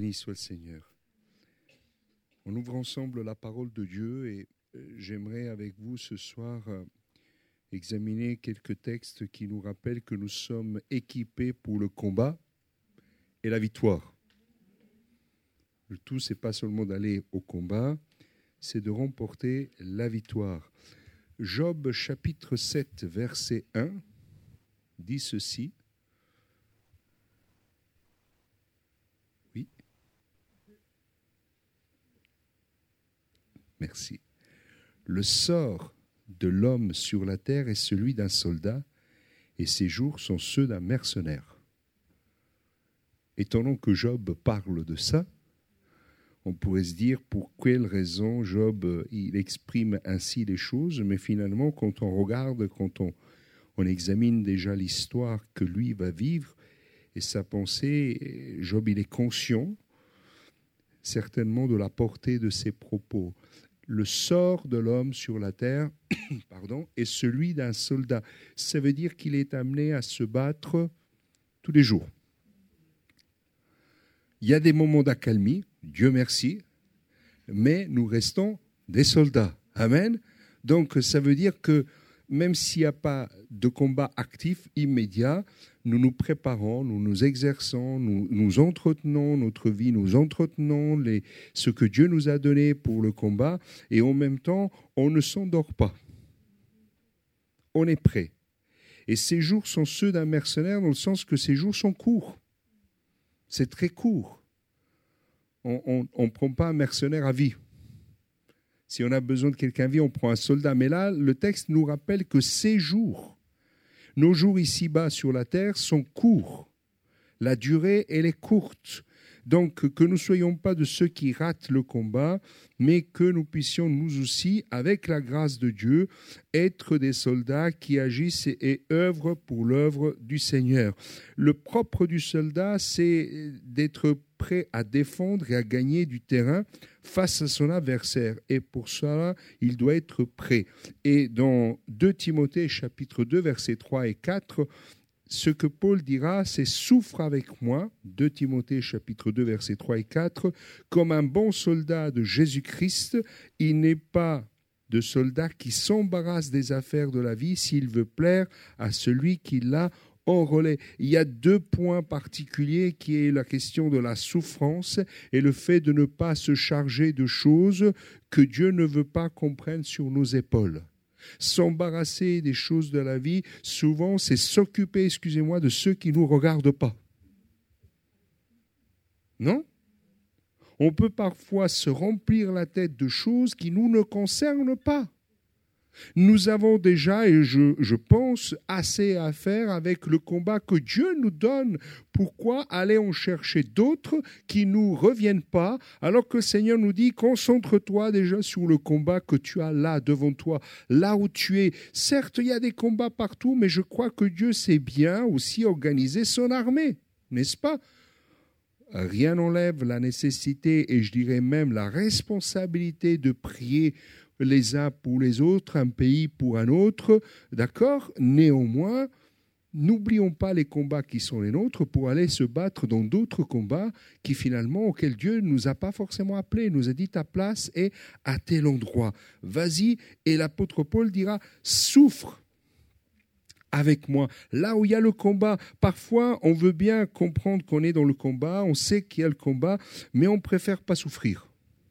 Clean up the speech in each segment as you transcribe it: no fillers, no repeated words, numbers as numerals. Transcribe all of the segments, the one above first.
Béni soit le Seigneur. On ouvre ensemble la parole de Dieu et j'aimerais avec vous ce soir examiner quelques textes qui nous rappellent que nous sommes équipés pour le combat et la victoire. Le tout, ce n'est pas seulement d'aller au combat, c'est de remporter la victoire. Job chapitre 7, verset 1 dit ceci. Oui. Merci. Le sort de l'homme sur la terre est celui d'un soldat, et ses jours sont ceux d'un mercenaire. Étonnant que Job parle de ça, on pourrait se dire pour quelle raison Job il exprime ainsi les choses, mais finalement quand on regarde, quand on examine déjà l'histoire que lui va vivre et sa pensée, Job il est conscient certainement de la portée de ses propos. Le sort de l'homme sur la terre est celui d'un soldat. Ça veut dire qu'il est amené à se battre tous les jours. Il y a des moments d'accalmie, Dieu merci, mais nous restons des soldats. Amen. Donc ça veut dire que même s'il n'y a pas de combat actif immédiat, nous nous préparons, nous nous exerçons, nous entretenons notre vie, nous entretenons ce que Dieu nous a donné pour le combat, et en même temps, on ne s'endort pas. On est prêt. Et ces jours sont ceux d'un mercenaire dans le sens que ces jours sont courts. C'est très court. On ne prend pas un mercenaire à vie. Si on a besoin de quelqu'un à vie, on prend un soldat. Mais là, le texte nous rappelle que ces jours, nos jours ici-bas sur la terre sont courts. La durée, elle est courte. Donc, que nous ne soyons pas de ceux qui ratent le combat, mais que nous puissions nous aussi, avec la grâce de Dieu, être des soldats qui agissent et œuvrent pour l'œuvre du Seigneur. Le propre du soldat, c'est d'être prêt à défendre et à gagner du terrain face à son adversaire. Et pour cela, il doit être prêt. Et dans 2 Timothée, chapitre 2, versets 3 et 4, ce que Paul dira, c'est « Souffre avec moi », 2 Timothée chapitre 2, versets 3 et 4, « Comme un bon soldat de Jésus-Christ, il n'est pas de soldat qui s'embarrasse des affaires de la vie s'il veut plaire à celui qui l'a enrôlé. » Il y a 2 points particuliers qui est la question de la souffrance et le fait de ne pas se charger de choses que Dieu ne veut pas qu'on prenne sur nos épaules. S'embarrasser des choses de la vie, souvent, c'est s'occuper, de ceux qui ne nous regardent pas. Non ? On peut parfois se remplir la tête de choses qui nous ne concernent pas. Nous avons déjà, et je pense, assez à faire avec le combat que Dieu nous donne. Pourquoi aller en chercher d'autres qui ne nous reviennent pas, alors que le Seigneur nous dit, concentre-toi déjà sur le combat que tu as là devant toi, là où tu es. Certes, il y a des combats partout, mais je crois que Dieu sait bien aussi organiser son armée, n'est-ce pas ? Rien n'enlève la nécessité, et je dirais même la responsabilité de prier les uns pour les autres, un pays pour un autre, d'accord ? Néanmoins, n'oublions pas les combats qui sont les nôtres pour aller se battre dans d'autres combats qui finalement, auxquels Dieu ne nous a pas forcément appelés. Il nous a dit ta place est à tel endroit. Vas-y, et l'apôtre Paul dira souffre avec moi. Là où il y a le combat, parfois on veut bien comprendre qu'on est dans le combat, on sait qu'il y a le combat, mais on préfère pas souffrir.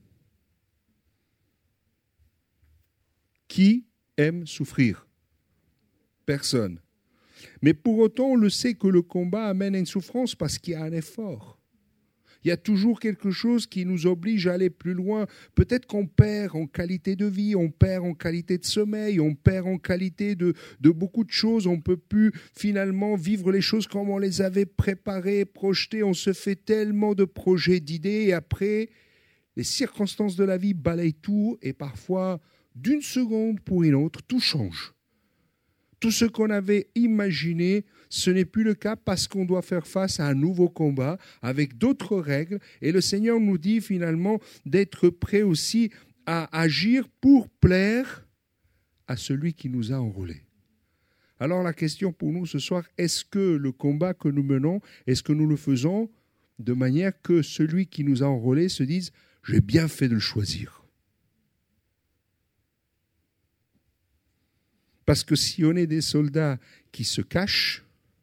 Qui aime souffrir ? Personne. Mais pour autant, on le sait que le combat amène à une souffrance parce qu'il y a un effort. Il y a toujours quelque chose qui nous oblige à aller plus loin. Peut-être qu'on perd en qualité de vie, on perd en qualité de sommeil, on perd en qualité de beaucoup de choses. On ne peut plus finalement vivre les choses comme on les avait préparées, projetées. On se fait tellement de projets, d'idées et après, les circonstances de la vie balayent tout et parfois, d'une seconde pour une autre, tout change. Tout ce qu'on avait imaginé, ce n'est plus le cas parce qu'on doit faire face à un nouveau combat avec d'autres règles. Et le Seigneur nous dit finalement d'être prêt aussi à agir pour plaire à celui qui nous a enrôlés. Alors la question pour nous ce soir, est-ce que le combat que nous menons, est-ce que nous le faisons de manière que celui qui nous a enrôlés se dise « j'ai bien fait de le choisir ». Parce que si on est des soldats qui se cachent,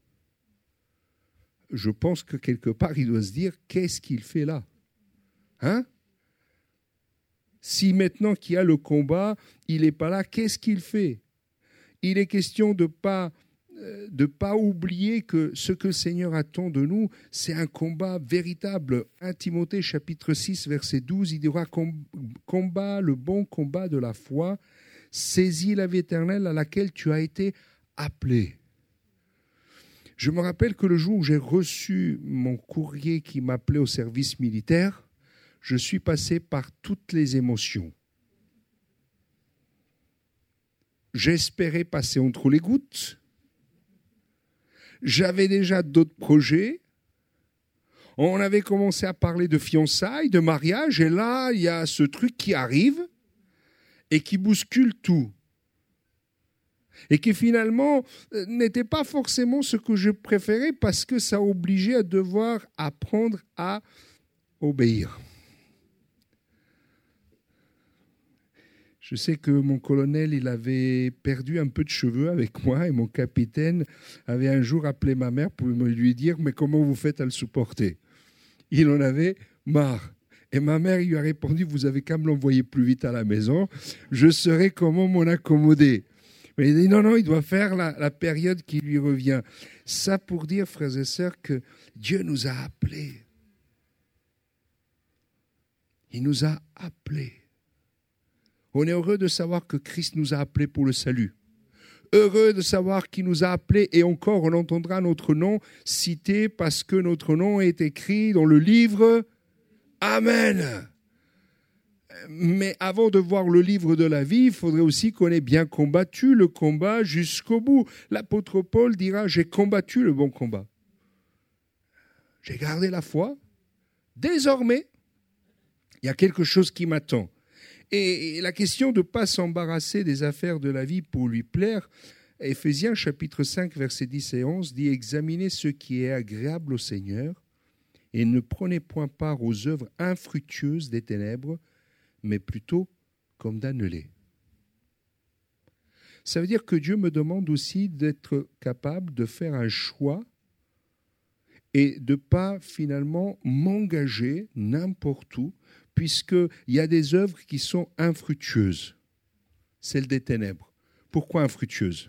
je pense que quelque part, il doit se dire « qu'est-ce qu'il fait là ?» Hein? Si maintenant qu'il y a le combat, il n'est pas là, qu'est-ce qu'il fait? Il est question de pas oublier que ce que le Seigneur attend de nous, c'est un combat véritable. 1 Timothée chapitre 6, verset 12, il dira « Combat le bon combat de la foi, saisis la vie éternelle à laquelle tu as été appelé. » Je me rappelle que le jour où j'ai reçu mon courrier qui m'appelait au service militaire, je suis passé par toutes les émotions. J'espérais passer entre les gouttes. J'avais déjà d'autres projets. On avait commencé à parler de fiançailles, de mariage, et là, il y a ce truc qui arrive et qui bouscule tout. Et qui finalement n'était pas forcément ce que je préférais parce que ça obligeait à devoir apprendre à obéir. Je sais que mon colonel, il avait perdu un peu de cheveux avec moi et mon capitaine avait un jour appelé ma mère pour lui dire « mais comment vous faites à le supporter ?» Il en avait marre. Et ma mère lui a répondu « vous avez qu'à me l'envoyer plus vite à la maison, je saurai comment m'en accommoder. » Mais il dit « non, il doit faire la période qui lui revient. » Ça pour dire, frères et sœurs, que Dieu nous a appelés. Il nous a appelés. On est heureux de savoir que Christ nous a appelés pour le salut. Heureux de savoir qu'il nous a appelés et encore on entendra notre nom cité parce que notre nom est écrit dans le livre. Amen. Mais avant de voir le livre de la vie, il faudrait aussi qu'on ait bien combattu le combat jusqu'au bout. L'apôtre Paul dira « j'ai combattu le bon combat. J'ai gardé la foi. Désormais, il y a quelque chose qui m'attend. » Et la question de ne pas s'embarrasser des affaires de la vie pour lui plaire, Éphésiens chapitre 5, versets 10 et 11 dit « Examinez ce qui est agréable au Seigneur et ne prenez point part aux œuvres infructueuses des ténèbres, mais plutôt comme d'annelés. » Ça veut dire que Dieu me demande aussi d'être capable de faire un choix et de ne pas finalement m'engager n'importe où, puisqu'il y a des œuvres qui sont infructueuses, celles des ténèbres. Pourquoi infructueuses?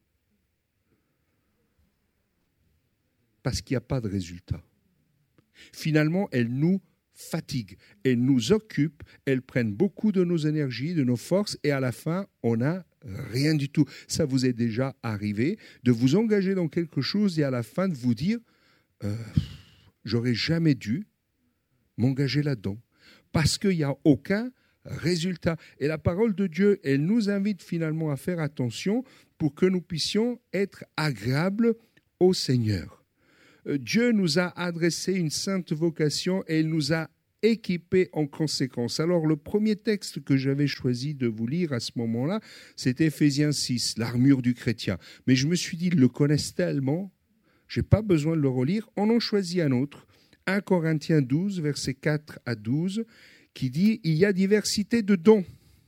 Parce qu'il n'y a pas de résultat. Finalement, elles nous fatiguent, elles nous occupent, elles prennent beaucoup de nos énergies, de nos forces, et à la fin, on n'a rien du tout. Ça vous est déjà arrivé de vous engager dans quelque chose et à la fin de vous dire j'aurais jamais dû m'engager là-dedans. Parce qu'il n'y a aucun résultat. Et la parole de Dieu, elle nous invite finalement à faire attention pour que nous puissions être agréables au Seigneur. Dieu nous a adressé une sainte vocation et il nous a équipés en conséquence. Alors le premier texte que j'avais choisi de vous lire à ce moment-là, c'était Éphésiens 6, l'armure du chrétien. Mais je me suis dit, ils le connaissent tellement, je n'ai pas besoin de le relire. On en choisit un autre. 1 Corinthiens 12, versets 4 à 12, qui dit « Il y a diversité de dons ».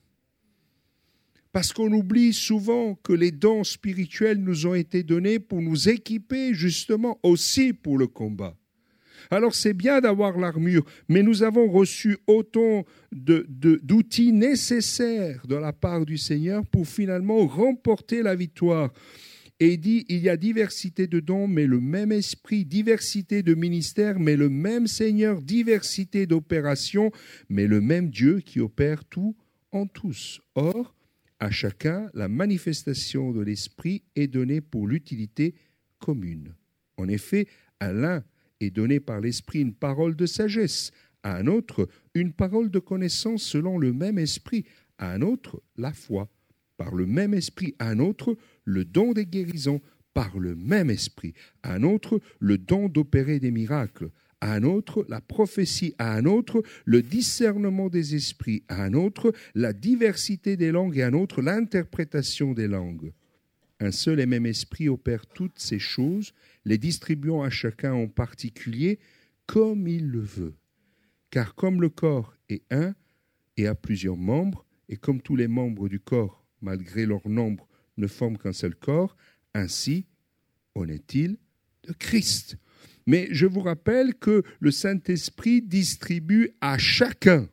Parce qu'on oublie souvent que les dons spirituels nous ont été donnés pour nous équiper justement aussi pour le combat. Alors c'est bien d'avoir l'armure, mais nous avons reçu autant d'outils nécessaires de la part du Seigneur pour finalement remporter la victoire. Et il dit, il y a diversité de dons, mais le même esprit, diversité de ministères, mais le même Seigneur, diversité d'opérations, mais le même Dieu qui opère tout en tous. Or, à chacun, la manifestation de l'esprit est donnée pour l'utilité commune. En effet, à l'un est donnée par l'esprit une parole de sagesse, à un autre une parole de connaissance selon le même esprit, à un autre la foi, par le même esprit, à un autre le don des guérisons, par le même esprit, à un autre le don d'opérer des miracles, à un autre la prophétie, à un autre le discernement des esprits, à un autre la diversité des langues et à un autre l'interprétation des langues. Un seul et même esprit opère toutes ces choses, les distribuant à chacun en particulier comme il le veut. Car comme le corps est un et a plusieurs membres, et comme tous les membres du corps, malgré leur nombre, ne forment qu'un seul corps, ainsi en est-il de Christ. Mais je vous rappelle que le Saint-Esprit distribue à chacun.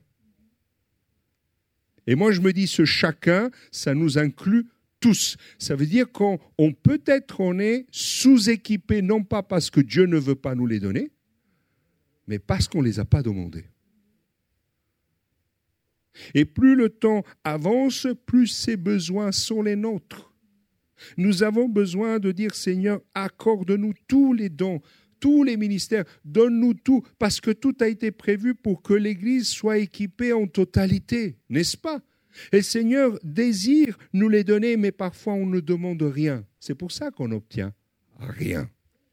Et moi, je me dis, ce chacun, ça nous inclut tous. Ça veut dire qu'on peut-être on est sous-équipé, non pas parce que Dieu ne veut pas nous les donner, mais parce qu'on ne les a pas demandés. Et plus le temps avance, plus ces besoins sont les nôtres. Nous avons besoin de dire, Seigneur, accorde-nous tous les dons, tous les ministères, donne-nous tout, parce que tout a été prévu pour que l'Église soit équipée en totalité, n'est-ce pas? Et le Seigneur désire nous les donner, mais parfois on ne demande rien. C'est pour ça qu'on n'obtient rien.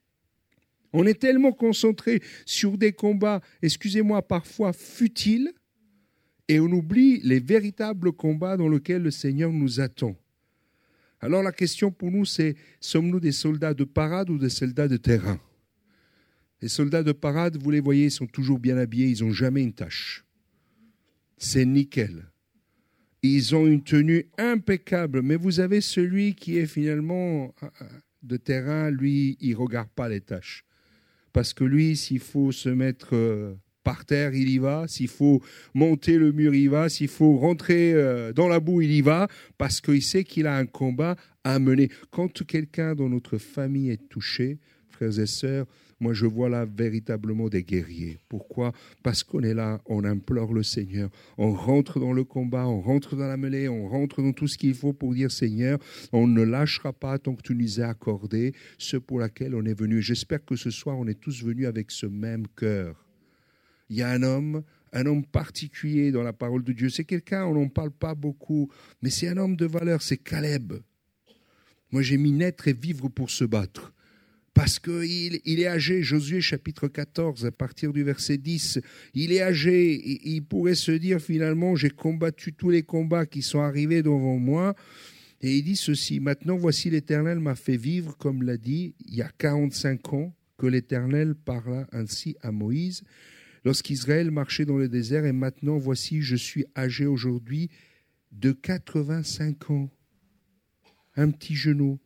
On est tellement concentré sur des combats, excusez-moi, parfois futiles, et on oublie les véritables combats dans lesquels le Seigneur nous attend. Alors la question pour nous, c'est, sommes-nous des soldats de parade ou des soldats de terrain? Les soldats de parade, vous les voyez, ils sont toujours bien habillés, ils n'ont jamais une tache. C'est nickel. Ils ont une tenue impeccable, mais vous avez celui qui est finalement de terrain, lui, il ne regarde pas les taches. Parce que lui, s'il faut se mettre par terre, il y va. S'il faut monter le mur, il y va. S'il faut rentrer dans la boue, il y va. Parce qu'il sait qu'il a un combat à mener. Quand quelqu'un dans notre famille est touché, frères et sœurs, moi je vois là véritablement des guerriers. Pourquoi? Parce qu'on est là, on implore le Seigneur. On rentre dans le combat, on rentre dans la mêlée, on rentre dans tout ce qu'il faut pour dire, Seigneur, on ne lâchera pas tant que tu nous as accordé ce pour lequel on est venu. J'espère que ce soir, on est tous venus avec ce même cœur. Il y a un homme particulier dans la parole de Dieu. C'est quelqu'un, on n'en parle pas beaucoup, mais c'est un homme de valeur, c'est Caleb. Moi, j'ai mis naître et vivre pour se battre. Parce qu'il est âgé, Josué chapitre 14, à partir du verset 10, il est âgé, il pourrait se dire finalement, j'ai combattu tous les combats qui sont arrivés devant moi, et il dit ceci, maintenant voici l'Éternel m'a fait vivre, comme l'a dit, il y a 45 ans, que l'Éternel parla ainsi à Moïse, lorsqu'Israël marchait dans le désert, et maintenant voici, je suis âgé aujourd'hui de 85 ans, un petit genou.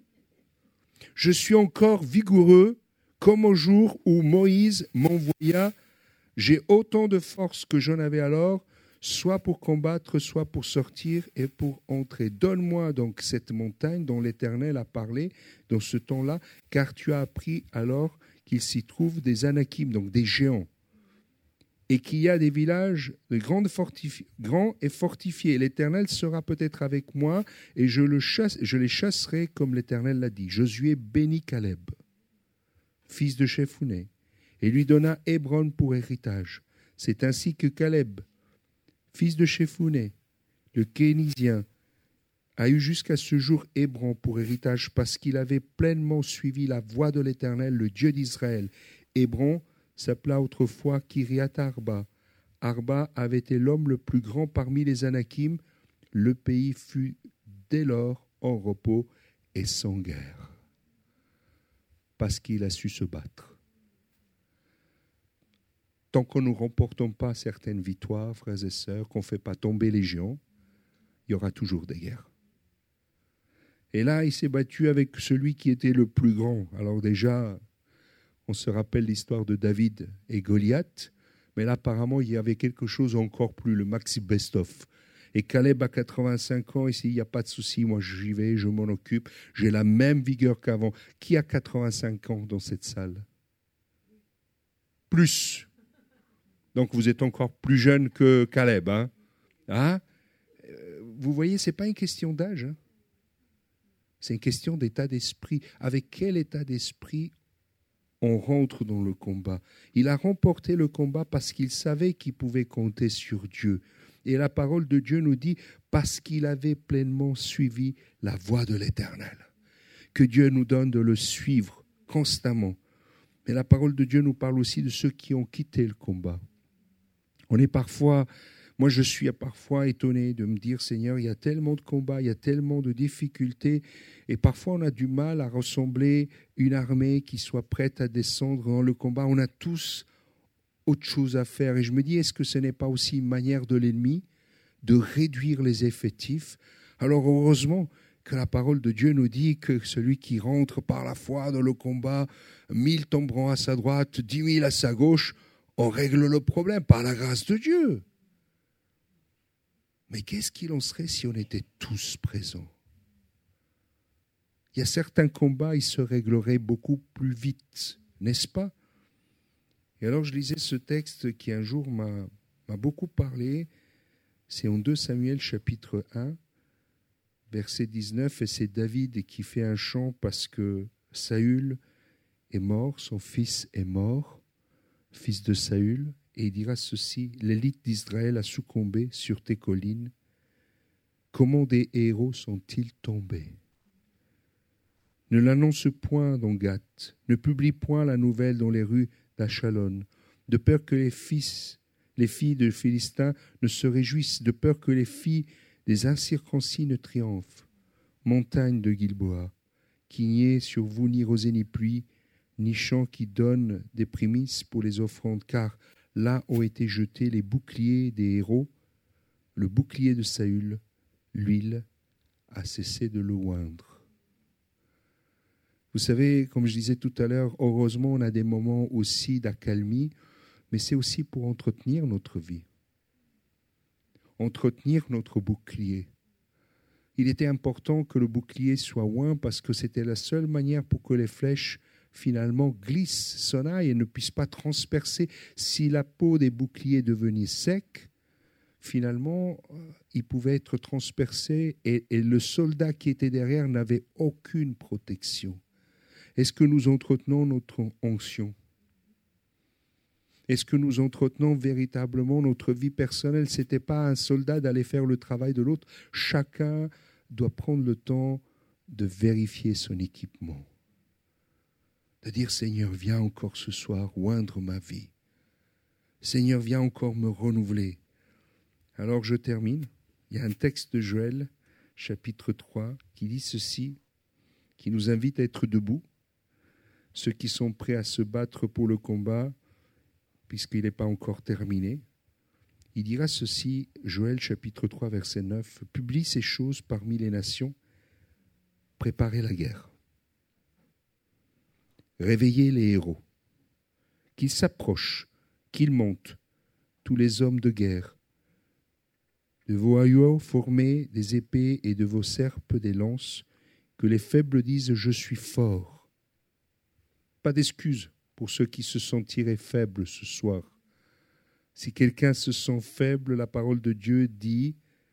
Je suis encore vigoureux comme au jour où Moïse m'envoya. J'ai autant de force que j'en avais alors, soit pour combattre, soit pour sortir et pour entrer. Donne-moi donc cette montagne dont l'Éternel a parlé dans ce temps-là, car tu as appris alors qu'il s'y trouve des Anakim, donc des géants, et qu'il y a des villages grands et fortifiés. L'Éternel sera peut-être avec moi, et je les chasserai comme l'Éternel l'a dit. Josué bénit Caleb, fils de Shephuné, et lui donna Hébron pour héritage. C'est ainsi que Caleb, fils de Shephuné, le Kénisien, a eu jusqu'à ce jour Hébron pour héritage, parce qu'il avait pleinement suivi la voie de l'Éternel, le Dieu d'Israël. Hébron s'appela autrefois Kiriath Arba. Arba avait été l'homme le plus grand parmi les Anakim. Le pays fut dès lors en repos et sans guerre, parce qu'il a su se battre. Tant que nous ne remportons pas certaines victoires, frères et sœurs, qu'on ne fait pas tomber les géants, il y aura toujours des guerres. Et là, il s'est battu avec celui qui était le plus grand. Alors déjà, on se rappelle l'histoire de David et Goliath, mais là, apparemment, il y avait quelque chose encore plus, le maxi best-of. Et Caleb a 85 ans, ici, il n'y a pas de souci, moi j'y vais, je m'en occupe, j'ai la même vigueur qu'avant. Qui a 85 ans dans cette salle? Plus. Donc vous êtes encore plus jeune que Caleb. Vous voyez, ce n'est pas une question d'âge. C'est une question d'état d'esprit. Avec quel état d'esprit on rentre dans le combat? Il a remporté le combat parce qu'il savait qu'il pouvait compter sur Dieu. Et la parole de Dieu nous dit, parce qu'il avait pleinement suivi la voie de l'Éternel. Que Dieu nous donne de le suivre constamment. Mais la parole de Dieu nous parle aussi de ceux qui ont quitté le combat. Moi je suis parfois étonné de me dire, Seigneur, il y a tellement de combats, il y a tellement de difficultés, et parfois on a du mal à ressembler une armée qui soit prête à descendre dans le combat. On a tous autre chose à faire. Et je me dis, est-ce que ce n'est pas aussi une manière de l'ennemi de réduire les effectifs? Alors heureusement que la parole de Dieu nous dit que celui qui rentre par la foi dans le combat, 1000 tomberont à sa droite, 10 000 à sa gauche, on règle le problème par la grâce de Dieu. Mais qu'est-ce qu'il en serait si on était tous présents? Il y a certains combats, ils se régleraient beaucoup plus vite, n'est-ce pas? Et alors je lisais ce texte qui un jour m'a beaucoup parlé. C'est en 2 Samuel chapitre 1, verset 19, et c'est David qui fait un chant parce que Saül est mort, son fils est mort, fils de Saül, et il dira ceci: l'élite d'Israël a succombé sur tes collines. Comment des héros sont-ils tombés? Ne l'annonce point dans Gath, ne publie point la nouvelle dans les rues d'Achalon, de peur que les filles de Philistins ne se réjouissent, de peur que les filles des incirconcis ne triomphent. Montagne de Gilboa, qu'il n'y ait sur vous ni rosée ni pluie, ni champ qui donne des prémices pour les offrandes, car là ont été jetés les boucliers des héros, le bouclier de Saül, l'huile a cessé de le oindre. Vous savez, comme je disais tout à l'heure, heureusement on a des moments aussi d'accalmie, mais c'est aussi pour entretenir notre vie, entretenir notre bouclier. Il était important que le bouclier soit oint parce que c'était la seule manière pour que les flèches finalement glissent, s'en aillent et ne puissent pas transpercer. Si la peau des boucliers devenait sec, finalement, il pouvait être transpercé et le soldat qui était derrière n'avait aucune protection. Est-ce que nous entretenons notre onction? Est-ce que nous entretenons véritablement notre vie personnelle? Ce n'était pas un soldat d'aller faire le travail de l'autre. Chacun doit prendre le temps de vérifier son équipement. De dire, Seigneur, viens encore ce soir oindre ma vie. Seigneur, viens encore me renouveler. Alors je termine. Il y a un texte de Joël, chapitre 3, qui dit ceci, qui nous invite à être debout. Ceux qui sont prêts à se battre pour le combat, puisqu'il n'est pas encore terminé. Il dira ceci, Joël chapitre 3, verset 9, « Publie ces choses parmi les nations, préparez la guerre. Réveillez les héros, qu'ils s'approchent, qu'ils montent, tous les hommes de guerre. De vos haillons formez des épées et de vos serpes des lances, que les faibles disent « Je suis fort ». Pas d'excuses pour ceux qui se sentiraient faibles ce soir. Si quelqu'un se sent faible, la parole de Dieu dit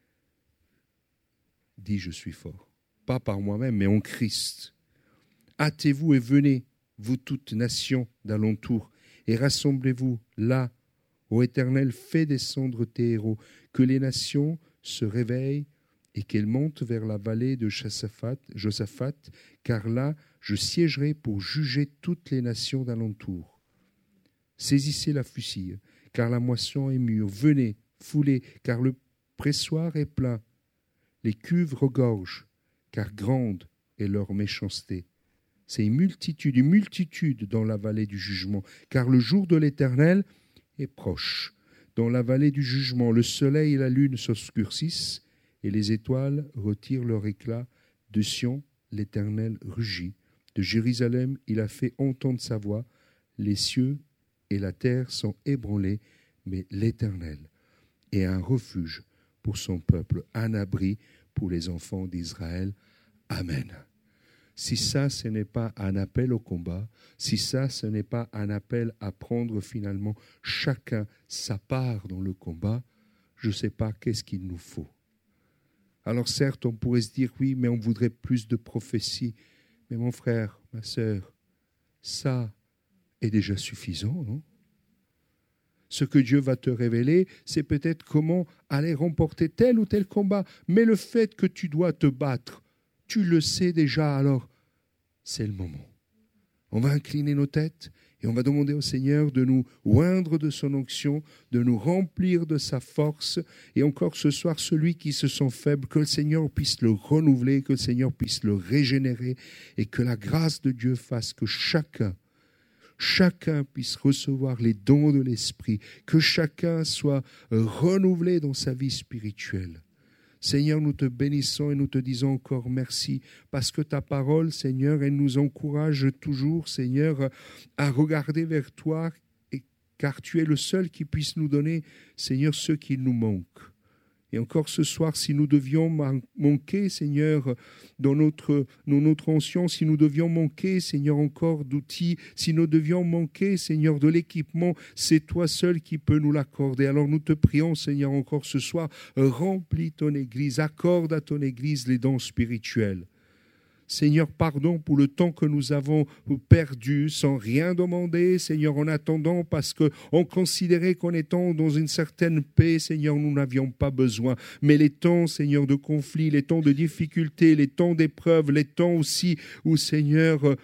« Je suis fort ». Pas par moi-même, mais en Christ. Hâtez-vous et venez, vous toutes nations d'alentour, et rassemblez-vous là, ô Éternel, fais descendre tes héros, que les nations se réveillent et qu'elles montent vers la vallée de Josaphat, car là, je siégerai pour juger toutes les nations d'alentour. Saisissez la faucille, car la moisson est mûre. Venez, foulez, car le pressoir est plein. Les cuves regorgent, car grande est leur méchanceté. C'est une multitude dans la vallée du jugement, car le jour de l'Éternel est proche. Dans la vallée du jugement, le soleil et la lune s'obscurcissent, et les étoiles retirent leur éclat. De Sion, l'Éternel rugit. De Jérusalem, il a fait entendre sa voix. Les cieux et la terre sont ébranlés, mais l'Éternel est un refuge pour son peuple, un abri pour les enfants d'Israël. Amen. Si ça, ce n'est pas un appel au combat, si ça, ce n'est pas un appel à prendre finalement chacun sa part dans le combat, je ne sais pas qu'est-ce qu'il nous faut. Alors certes, on pourrait se dire, oui, mais on voudrait plus de prophéties. Mais mon frère, ma sœur, ça est déjà suffisant, non? Ce que Dieu va te révéler, c'est peut-être comment aller remporter tel ou tel combat. Mais le fait que tu dois te battre, tu le sais déjà, alors c'est le moment. On va incliner nos têtes et on va demander au Seigneur de nous oindre de son onction, de nous remplir de sa force. Et encore ce soir, celui qui se sent faible, que le Seigneur puisse le renouveler, que le Seigneur puisse le régénérer et que la grâce de Dieu fasse que chacun chacun puisse recevoir les dons de l'Esprit, que chacun soit renouvelé dans sa vie spirituelle. Seigneur, nous te bénissons et nous te disons encore merci parce que ta parole, Seigneur, elle nous encourage toujours, Seigneur, à regarder vers toi, car tu es le seul qui puisse nous donner, Seigneur, ce qui nous manque. Et encore ce soir, si nous devions manquer, Seigneur, dans notre ancien, si nous devions manquer, Seigneur, encore d'outils, si nous devions manquer, Seigneur, de l'équipement, c'est toi seul qui peux nous l'accorder. Alors nous te prions, Seigneur, encore ce soir, remplis ton Église, accorde à ton Église les dons spirituels. Seigneur, pardon pour le temps que nous avons perdu sans rien demander, Seigneur, en attendant, parce qu'on considérait qu'en étant dans une certaine paix, Seigneur, nous n'avions pas besoin. Mais les temps, Seigneur, de conflit, les temps de difficulté, les temps d'épreuve, les temps aussi où, Seigneur,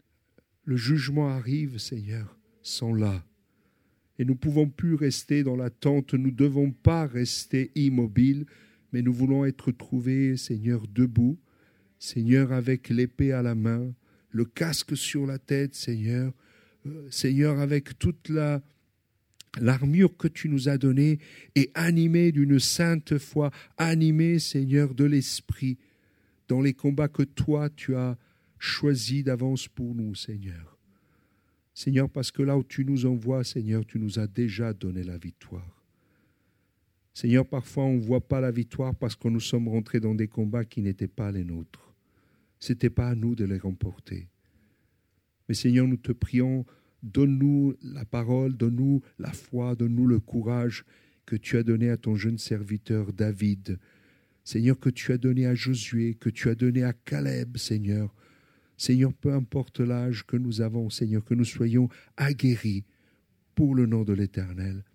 le jugement arrive, Seigneur, sont là. Et nous ne pouvons plus rester dans l'attente, nous ne devons pas rester immobiles, mais nous voulons être trouvés, Seigneur, debout, Seigneur, avec l'épée à la main, le casque sur la tête, Seigneur. Seigneur, avec toute l'armure que tu nous as donnée et animé d'une sainte foi, animé, Seigneur, de l'Esprit, dans les combats que toi, tu as choisis d'avance pour nous, Seigneur. Seigneur, parce que là où tu nous envoies, Seigneur, tu nous as déjà donné la victoire. Seigneur, parfois on ne voit pas la victoire parce que nous sommes rentrés dans des combats qui n'étaient pas les nôtres. Ce n'était pas à nous de les remporter. Mais Seigneur, nous te prions, donne-nous la parole, donne-nous la foi, donne-nous le courage que tu as donné à ton jeune serviteur David. Seigneur, que tu as donné à Josué, que tu as donné à Caleb, Seigneur. Seigneur, peu importe l'âge que nous avons, Seigneur, que nous soyons aguerris pour le nom de l'Éternel.